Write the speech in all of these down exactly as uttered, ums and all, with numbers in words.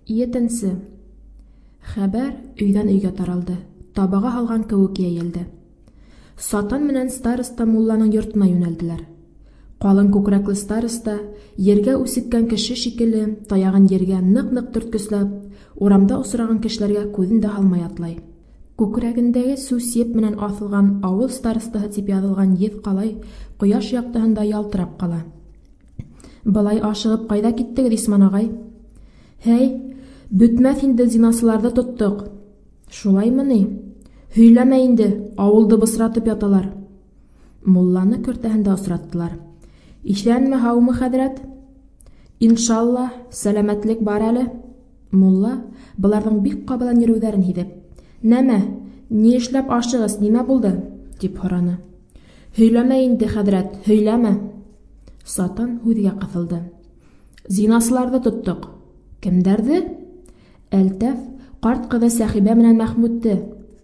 Етенсе. Хәбәр өйҙән өйгә таралды, табаға һалған кеүек йәйелде. Сатан менән староста мулланың йортона йүнәлделәр. Ҡалын күкрәкле староста, ергә үсеккән кеше шикелле, таяғын ергә ныҡ-ныҡ төрткөсләп, урамда осраған кешеләргә күҙен дә һалмай атлай. Күкрәгендәге сүс еп менән аҫылған ауыл старостаһы тип яҙылған еҙ ҡалай ҡояш яҡтыһында ялтырап ҡала. Былай ашығып ҡайҙа киттегеҙ, Исман ағай? Һәй, бөтмәҫ инде, зинасыларҙы тоттоҡ. Шулаймы ни? Һөйләмә инде, ауылды бысратып яталар. Мулланы көртәһендә осраттылар. Иҫәнме, һаумы, хәҙрәт? Иншалла, сәләмәтлек бар әле. Мулла, быларҙың бик ҡабалан йөрөүҙәрен һиҙеп: Нәмә, ни эшләп ашығыс, нимә булды? Тип һораны. Һөйләмә инде, хәҙрәт, һөйләмә. Сатан һүҙгә ҡыҫылды. Зинасыларҙы тоттоҡ. Кемдәрҙе? Әлтәф, ҡарт ҡыҙы Сәхибә менән Мәхмүтте.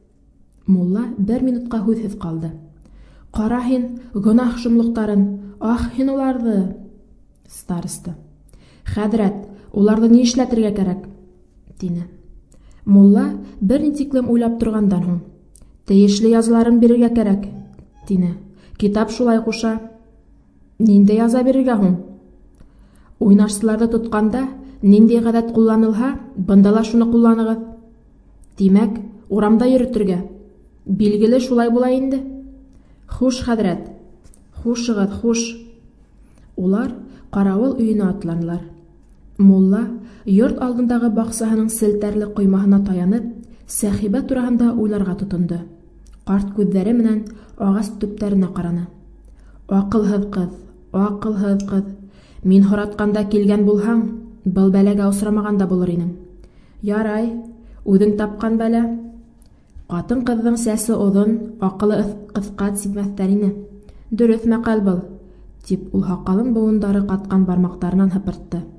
Мулла бер минутҡа һүҙһеҙ ҡалды. Ҡара һин, гонаһ шомлоҡтарын, ах, һин уларҙы. Староста. Хәҙрәт, уларҙы ни эшләтергә кәрәк? Тине. Мулла бер ни тиклем уйлап торғандан һуң: Тейешле язаларын бирергә кәрәк, тине. Китап шулай ҡуша. Ниндәй яза бирергә һуң? Уйнашсыларҙы тотҡанда, ниндәй ғәҙәт ҡулланылһа, бында ла шуны ҡулланығыҙ. Тимәк, урамда йөрөтөргә. Билгеле, шулай була инде. Хуш, хәҙрәт. Хушығыҙ, хуш. Улар ҡарауыл өйөнә атланылар. Мулла, йорт алдындағы баҡсаһының селтәрле ҡоймаһына таянып, Сәхибә тураһында уйларға тотондо. Ҡарт күҙҙәре менән ағас төптәренә ҡараны. Аҡылһыҙ ҡыҙ, аҡылһыҙ ҡыҙ. Мин һоратҡанда килгән булһаң, был бәләгә осрамаған да булыр инең. Ярай, үҙең тапҡан бәлә. Ҡатын-ҡыҙҙың сәсе оҙон, аҡылы ҡыҫҡа тимәҫтәр ине. Дөрөҫ мәҡәл был, тип ул һаҡалын быуындары ҡатҡан бармаҡтарынан һыпыртты.